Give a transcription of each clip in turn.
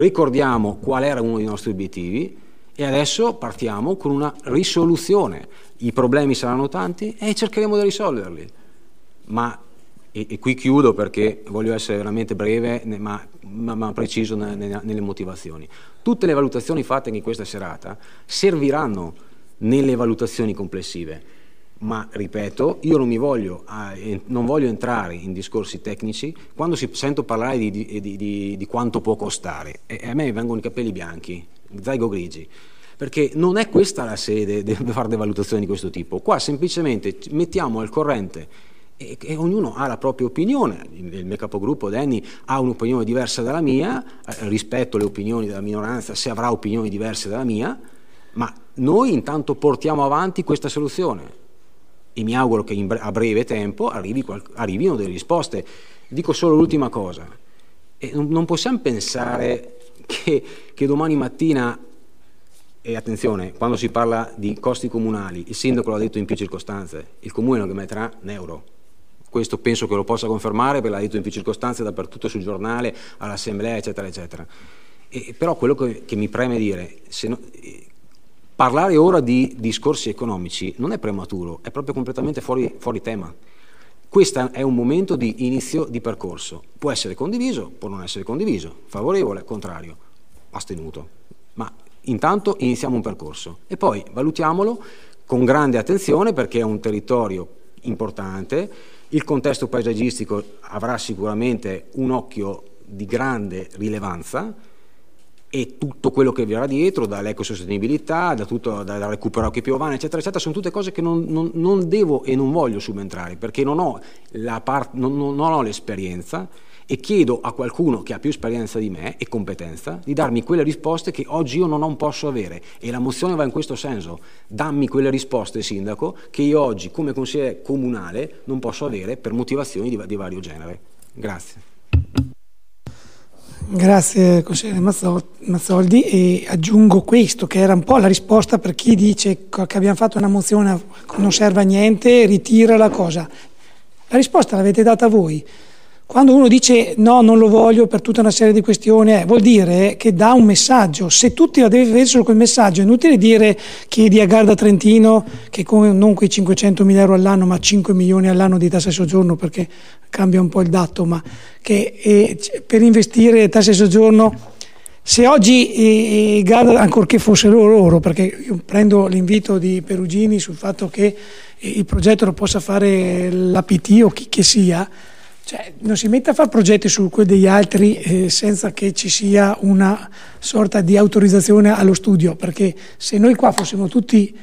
ricordiamo qual era uno dei nostri obiettivi e adesso partiamo con una risoluzione. I problemi saranno tanti e cercheremo di risolverli. E qui chiudo perché voglio essere veramente breve ma preciso nelle motivazioni. Tutte le valutazioni fatte in questa serata serviranno nelle valutazioni complessive, ma ripeto, io non voglio entrare in discorsi tecnici quando sento parlare di quanto può costare e a me vengono i capelli bianchi, zaigo grigi, perché non è questa la sede per fare delle valutazioni di questo tipo. Qua semplicemente mettiamo al corrente e ognuno ha la propria opinione. Il mio capogruppo Danny ha un'opinione diversa dalla mia, rispetto le opinioni della minoranza se avrà opinioni diverse dalla mia, ma noi intanto portiamo avanti questa soluzione e mi auguro che a breve tempo arrivino delle risposte. Dico solo l'ultima cosa, non possiamo pensare che domani mattina, e attenzione, quando si parla di costi comunali, il sindaco l'ha detto in più circostanze, il comune non metterà un euro. Questo penso che lo possa confermare, perché l'ha detto in più circostanze dappertutto sul giornale, all'assemblea, eccetera, eccetera. Però quello che mi preme dire, parlare ora di discorsi economici non è prematuro, è proprio completamente fuori tema. Questo è un momento di inizio di percorso. Può essere condiviso, può non essere condiviso, favorevole, contrario, astenuto. Ma intanto iniziamo un percorso e poi valutiamolo con grande attenzione perché è un territorio importante. Il contesto paesaggistico avrà sicuramente un occhio di grande rilevanza e tutto quello che verrà dietro, dall'ecosostenibilità, dal recupero acque piovane, eccetera, eccetera, sono tutte cose che non devo e non voglio subentrare perché non ho l'esperienza e chiedo a qualcuno che ha più esperienza di me e competenza di darmi quelle risposte che oggi io non posso avere e la mozione va in questo senso. Dammi quelle risposte, sindaco, che io oggi come consigliere comunale non posso avere per motivazioni di vario genere. Grazie. Grazie consigliere Mazzoldi, e aggiungo questo che era un po' la risposta per chi dice che abbiamo fatto una mozione non serve a niente, ritira la cosa. La risposta l'avete data voi. Quando uno dice no, non lo voglio per tutta una serie di questioni, vuol dire che dà un messaggio. Se tutti avessero quel messaggio, è inutile dire chiedi a Garda Trentino che non quei 500.000 euro all'anno, ma 5 milioni all'anno di tasse soggiorno, perché cambia un po' il dato, ma che per investire tasse soggiorno, se oggi Garda, ancorché fossero loro, perché io prendo l'invito di Perugini sul fatto che il progetto lo possa fare l'APT o chi che sia, cioè, non si mette a fare progetti su quelli degli altri senza che ci sia una sorta di autorizzazione allo studio, perché se noi qua fossimo tutti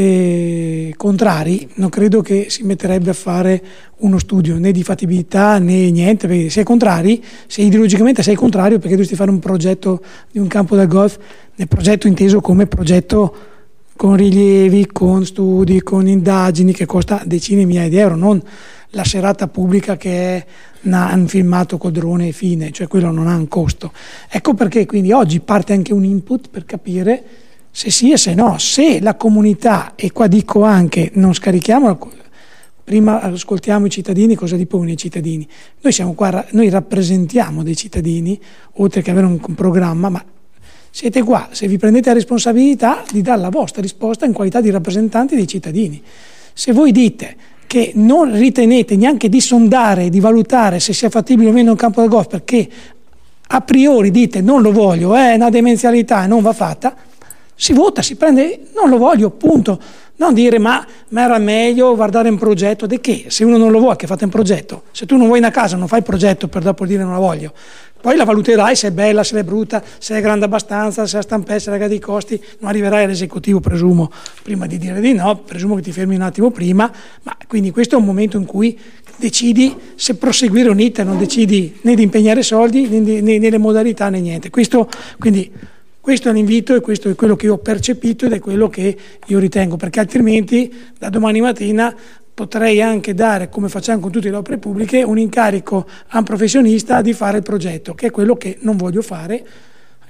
contrari, non credo che si metterebbe a fare uno studio né di fattibilità né niente, perché se contrari, se ideologicamente sei contrario, perché dovresti fare un progetto di un campo da golf, nel progetto inteso come progetto con rilievi, con studi, con indagini, che costa decine di migliaia di euro, non la serata pubblica che è un filmato col drone e fine, cioè quello non ha un costo. Ecco perché quindi oggi parte anche un input per capire se sì e se no, se la comunità, e qua dico anche non scarichiamo, prima ascoltiamo i cittadini, cosa dicono i cittadini. Noi siamo qua, noi rappresentiamo dei cittadini, oltre che avere un programma, ma siete qua, se vi prendete la responsabilità di dare la vostra risposta in qualità di rappresentanti dei cittadini. Se voi dite che non ritenete neanche di sondare, di valutare se sia fattibile o meno un campo da golf, perché a priori dite non lo voglio, è una demenzialità e non va fatta, si vota, si prende, non lo voglio, punto. Non dire ma era meglio guardare un progetto, di che? Se uno non lo vuole, che fate un progetto? Se tu non vuoi una casa, non fai il progetto per dopo dire non la voglio. Poi la valuterai se è bella, se è brutta, se è grande abbastanza, se è stampessa, se ha dei costi, non arriverai all'esecutivo, presumo, prima di dire di no, presumo che ti fermi un attimo prima, ma quindi questo è un momento in cui decidi se proseguire un iter, non decidi né di impegnare soldi, né le modalità, né niente. Quindi questo è l'invito e questo è quello che io ho percepito ed è quello che io ritengo, perché altrimenti da domani mattina potrei anche dare, come facciamo con tutte le opere pubbliche, un incarico a un professionista di fare il progetto, che è quello che non voglio fare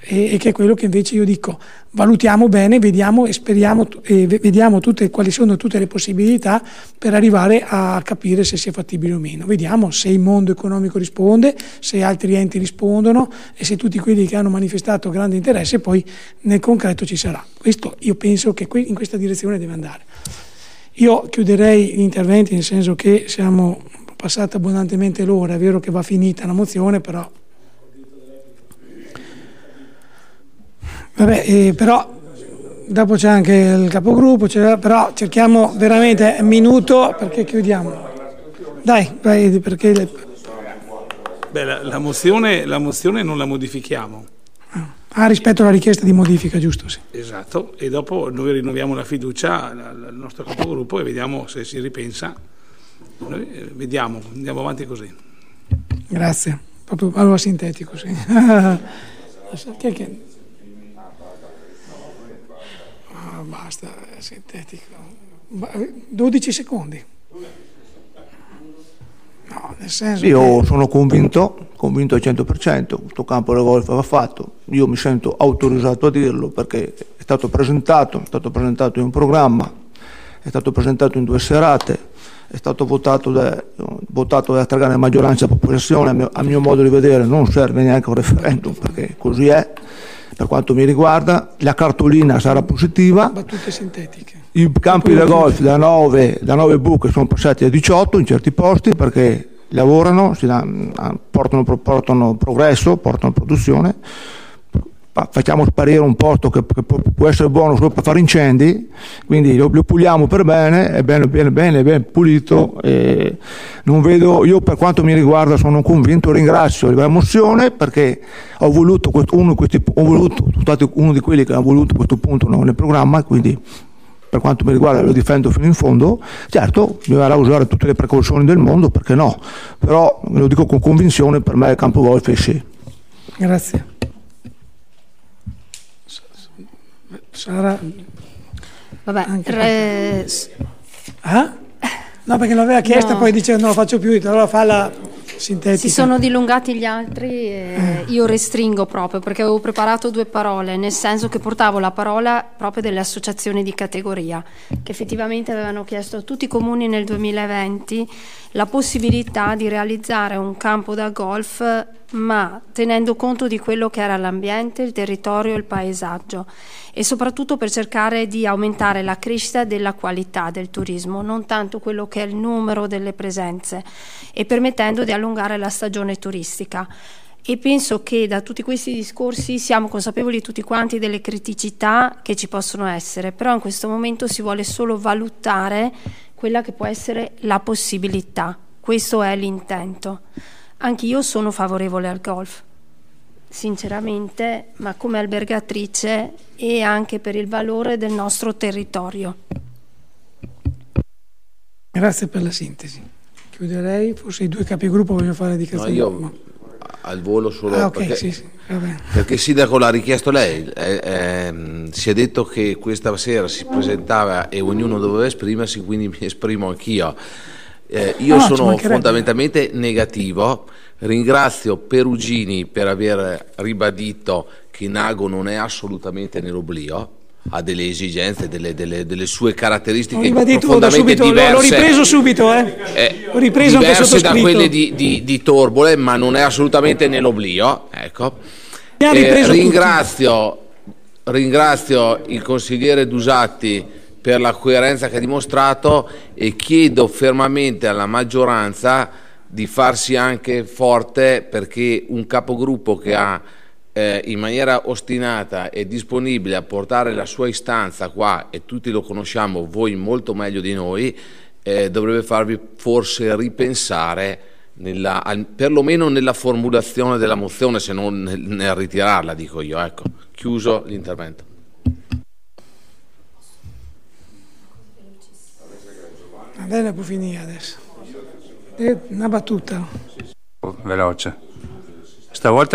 e che è quello che invece io dico: valutiamo bene, vediamo e speriamo e vediamo quali sono tutte le possibilità per arrivare a capire se sia fattibile o meno. Vediamo se il mondo economico risponde, se altri enti rispondono e se tutti quelli che hanno manifestato grande interesse poi nel concreto ci sarà. Questo io penso che in questa direzione deve andare. Io chiuderei gli interventi, nel senso che siamo passati abbondantemente l'ora. È vero che va finita la mozione, però vabbè, però dopo c'è anche il capogruppo, però cerchiamo veramente un minuto perché chiudiamo. Dai, vai, perché la mozione non la modifichiamo. Rispetto alla richiesta di modifica, giusto? Sì. Esatto, e dopo noi rinnoviamo la fiducia al nostro capogruppo e vediamo se si ripensa. Noi vediamo, andiamo avanti così. Grazie, proprio allora sintetico, sì. Basta, è sintetico. 12 secondi. No, nel senso io sono convinto al 100%, questo campo da golf va fatto. Io mi sento autorizzato a dirlo perché è stato presentato in un programma, è stato presentato in 2 serate, è stato votato da stragrande maggioranza della popolazione. A mio modo di vedere non serve neanche un referendum perché così è. Per quanto mi riguarda la cartolina sarà positiva. Battute sintetiche. I campi da golf da 9 buche sono passati a 18 in certi posti perché lavorano, portano progresso, portano produzione. Facciamo sparire un posto che può essere buono solo per fare incendi, quindi lo puliamo per bene, è bene pulito. Non vedo, io per quanto mi riguarda sono convinto, ringrazio la mozione perché ho voluto uno di quelli che ha voluto questo punto nel programma, quindi per quanto mi riguarda lo difendo fino in fondo. Certo, bisognerà usare tutte le precauzioni del mondo, perché no, però lo dico con convinzione, per me il campo golf è sì. Grazie. Sara, vabbè, no, perché l'aveva chiesta, no. Poi dice non lo faccio più, allora fa la sintetica. Si sono dilungati gli altri e io restringo proprio perché avevo preparato 2 parole, nel senso che portavo la parola proprio delle associazioni di categoria che effettivamente avevano chiesto a tutti i comuni nel 2020 la possibilità di realizzare un campo da golf, ma tenendo conto di quello che era l'ambiente, il territorio e il paesaggio, e soprattutto per cercare di aumentare la crescita della qualità del turismo, non tanto quello che è il numero delle presenze, e permettendo di allungare la stagione turistica. E penso che da tutti questi discorsi siamo consapevoli tutti quanti delle criticità che ci possono essere, però in questo momento si vuole solo valutare quella che può essere la possibilità. Questo è l'intento. Anch'io sono favorevole al golf, sinceramente, ma come albergatrice e anche per il valore del nostro territorio. Grazie per la sintesi. Chiuderei, forse i 2 capigruppo vogliono fare di No, io al volo solo okay, perché, sì, va bene. Perché sindaco l'ha richiesto lei, si è detto che questa sera si presentava e ognuno doveva esprimersi, quindi mi esprimo anch'io. Io sono fondamentalmente negativo. Ringrazio Perugini per aver ribadito che Nago non è assolutamente nell'oblio, ha delle esigenze, delle sue caratteristiche profondamente diverse. L'ho ripreso subito, Ho ripreso diverse da quelle di Torbole, ma non è assolutamente nell'oblio. Ecco. Ringrazio il consigliere Dusatti per la coerenza che ha dimostrato e chiedo fermamente alla maggioranza di farsi anche forte, perché un capogruppo che ha in maniera ostinata e disponibile a portare la sua istanza qua, e tutti lo conosciamo, voi molto meglio di noi, dovrebbe farvi forse ripensare perlomeno nella formulazione della mozione, se non nel ritirarla, dico io. Ecco, chiuso l'intervento. Va bene, può finire adesso. Una battuta. Veloce. Stavolta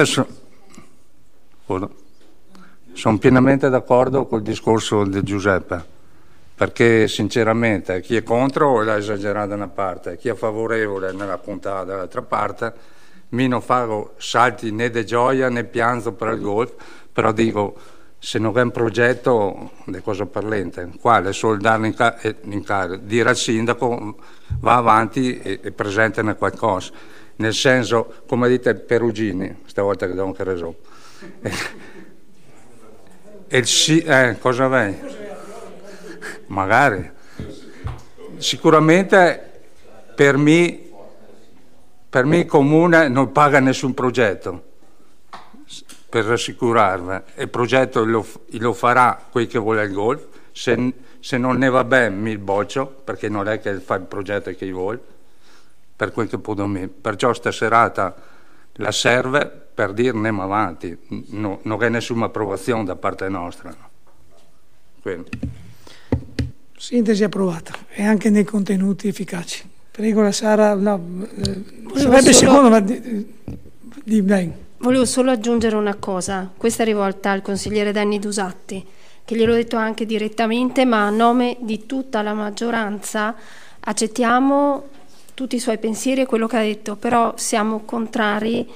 sono pienamente d'accordo col discorso di Giuseppe, perché sinceramente chi è contro l'ha esagerato da una parte, chi è favorevole nella puntata dall'altra parte, mi non farò salti né di gioia né pianto per il golf, però dico, se non è un progetto di cosa parlente, quale solo dare in carico, dire al sindaco va avanti e presentane qualcosa, nel senso, come dite Perugini, stavolta che do anche ragione. Cosa vai? Magari. Sicuramente per me il comune non paga nessun progetto, per rassicurarvi. Il progetto lo farà quel che vuole il golf, se non ne va bene mi boccio, perché non è che fa il progetto che vuole, per quel che può da me. Perciò sta serata la serve per dire andiamo avanti, non è nessuna approvazione da parte nostra. Quindi. Sintesi approvata e anche nei contenuti efficaci. Prego la Sara, sarebbe secondo, ma dai. Volevo solo aggiungere una cosa, questa è rivolta al consigliere Danny Dusatti, che gliel'ho detto anche direttamente, ma a nome di tutta la maggioranza accettiamo tutti i suoi pensieri e quello che ha detto, però siamo contrari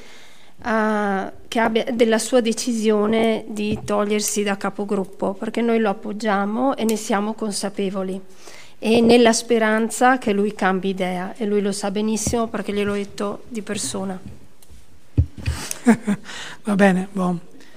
della sua decisione di togliersi da capogruppo, perché noi lo appoggiamo e ne siamo consapevoli, e nella speranza che lui cambi idea, e lui lo sa benissimo perché gliel'ho detto di persona. Va bene, boh.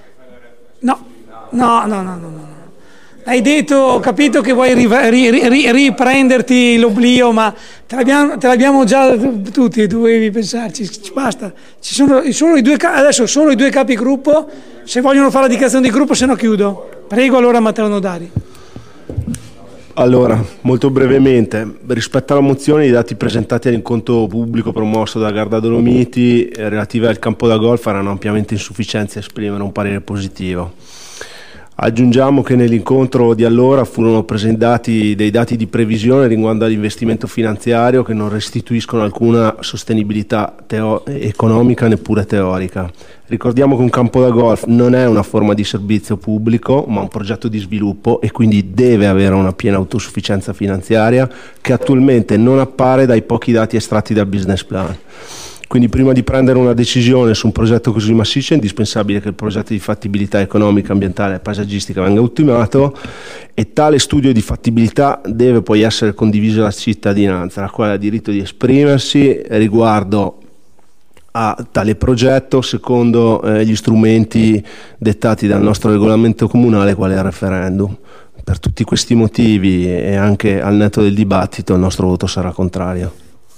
No. Hai detto, ho capito che vuoi riprenderti l'oblio, ma te l'abbiamo già tutti, dovevi pensarci, basta. Ci sono adesso solo i due capigruppo, se vogliono fare la dichiarazione di gruppo, se no chiudo. Prego allora Matteo Nodari. Allora, molto brevemente, rispetto alla mozione, i dati presentati all'incontro pubblico promosso da Garda Dolomiti relativi al campo da golf erano ampiamente insufficienti a esprimere un parere positivo. Aggiungiamo che nell'incontro di allora furono presentati dei dati di previsione riguardo all'investimento finanziario che non restituiscono alcuna sostenibilità economica neppure teorica. Ricordiamo che un campo da golf non è una forma di servizio pubblico ma un progetto di sviluppo e quindi deve avere una piena autosufficienza finanziaria che attualmente non appare dai pochi dati estratti dal business plan. Quindi prima di prendere una decisione su un progetto così massiccio è indispensabile che il progetto di fattibilità economica, ambientale e paesaggistica venga ultimato e tale studio di fattibilità deve poi essere condiviso dalla cittadinanza, la quale ha diritto di esprimersi riguardo a tale progetto secondo gli strumenti dettati dal nostro regolamento comunale, quale è il referendum. Per tutti questi motivi e anche al netto del dibattito il nostro voto sarà contrario.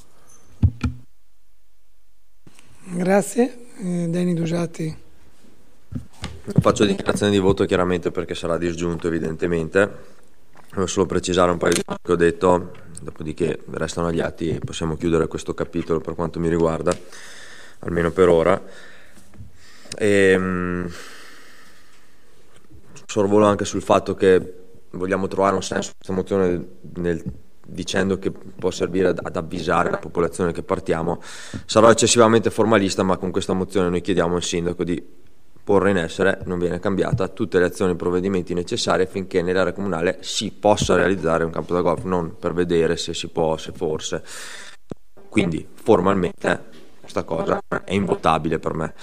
Grazie. Danny Dusatti. Faccio dichiarazione di voto chiaramente perché sarà disgiunto evidentemente. Voglio solo precisare un paio di cose che ho detto, dopodiché restano agli atti e possiamo chiudere questo capitolo per quanto mi riguarda, almeno per ora. Sorvolo anche sul fatto che vogliamo trovare un senso a questa mozione dicendo che può servire ad avvisare la popolazione che partiamo. Sarò eccessivamente formalista, ma con questa mozione noi chiediamo al sindaco di porre in essere, non viene cambiata, tutte le azioni e provvedimenti necessari affinché nell'area comunale si possa realizzare un campo da golf, non per vedere se si può, se forse. Quindi formalmente questa cosa è invotabile per me.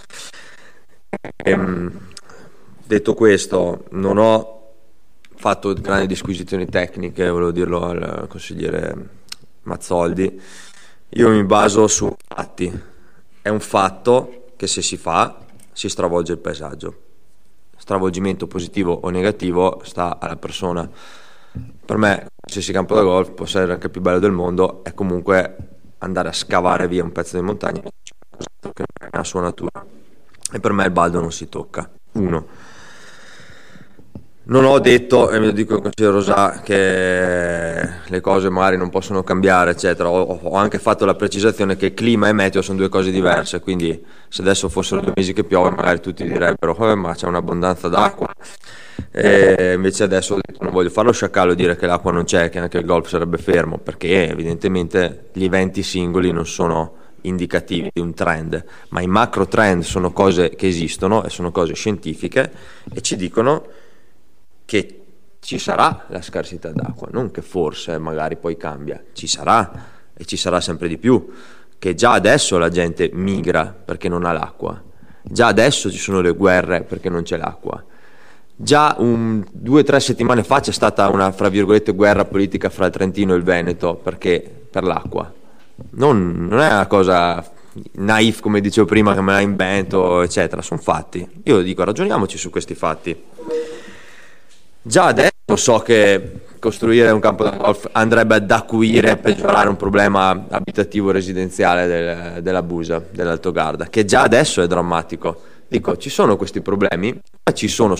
Detto questo, non ho fatto grandi disquisizioni tecniche, volevo dirlo al consigliere Mazzoldi. Io mi baso su fatti. È un fatto che se si fa si stravolge il paesaggio. Stravolgimento positivo o negativo sta alla persona. Per me qualsiasi campo da golf può essere anche il più bello del mondo, è comunque andare a scavare via un pezzo di montagna che non è la sua natura, e per me il baldo non si tocca. Uno. Non ho detto, e me lo dico al consigliere Rosà, che le cose magari non possono cambiare, eccetera. Ho anche fatto la precisazione che clima e meteo sono due cose diverse, quindi se adesso fossero 2 mesi che piove magari tutti direbbero ma c'è un'abbondanza d'acqua, e invece adesso ho detto, non voglio fare lo sciacallo e dire che l'acqua non c'è, che anche il golf sarebbe fermo, perché evidentemente gli eventi singoli non sono indicativi di un trend, ma i macro trend sono cose che esistono e sono cose scientifiche e ci dicono che ci sarà la scarsità d'acqua, non che forse magari poi cambia, ci sarà e ci sarà sempre di più, che già adesso la gente migra perché non ha l'acqua, già adesso ci sono le guerre perché non c'è l'acqua. Già 2 o 3 settimane fa c'è stata una, fra virgolette, guerra politica fra il Trentino e il Veneto per l'acqua. Non è una cosa naif, come dicevo prima, che me la invento, eccetera, sono fatti. Io dico, ragioniamoci su questi fatti. Già adesso so che costruire un campo da golf andrebbe ad acuire e peggiorare un problema abitativo residenziale della Busa, dell'Alto Garda, che già adesso è drammatico. Dico, ci sono questi problemi, ma ci sono.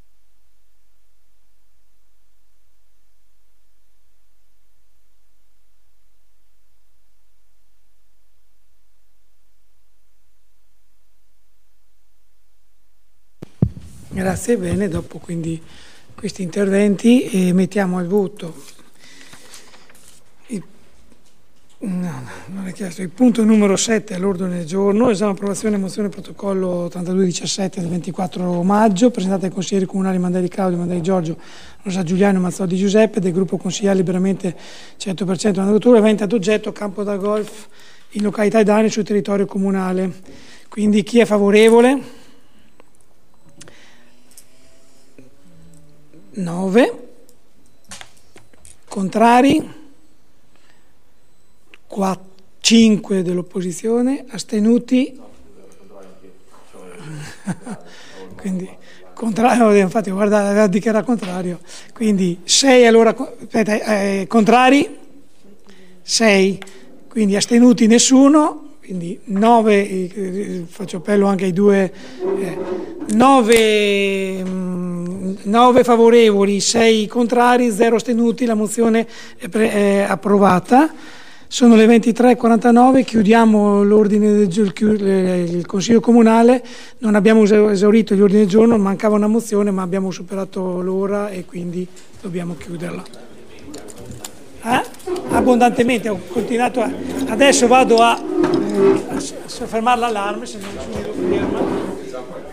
Grazie, bene, dopo quindi questi interventi mettiamo al voto il punto numero 7 all'ordine del giorno, esame approvazione mozione protocollo 8217 del 24 maggio, presentata ai consiglieri comunali Mandai Claudio, Mandai Giorgio, Rosa Giuliano e Mazzoldi Giuseppe, del gruppo consigliare liberamente 100% Natura, avente ad oggetto campo da golf in località idonee sul territorio comunale. Quindi chi è favorevole? 9. Contrari? 5 dell'opposizione, astenuti? Quindi contrario, infatti guarda, aveva dichiarato contrario. Quindi 6 allora, contrari? 6. Quindi astenuti nessuno. Quindi 9, faccio appello anche ai 2, 9 favorevoli, 6 contrari, 0 astenuti, la mozione è approvata. Sono le 23:49, chiudiamo l'ordine del il Consiglio Comunale, non abbiamo esaurito gli ordini del giorno, mancava una mozione ma abbiamo superato l'ora e quindi dobbiamo chiuderla. Abbondantemente, ho continuato adesso vado a fermare l'allarme se non mi ferma.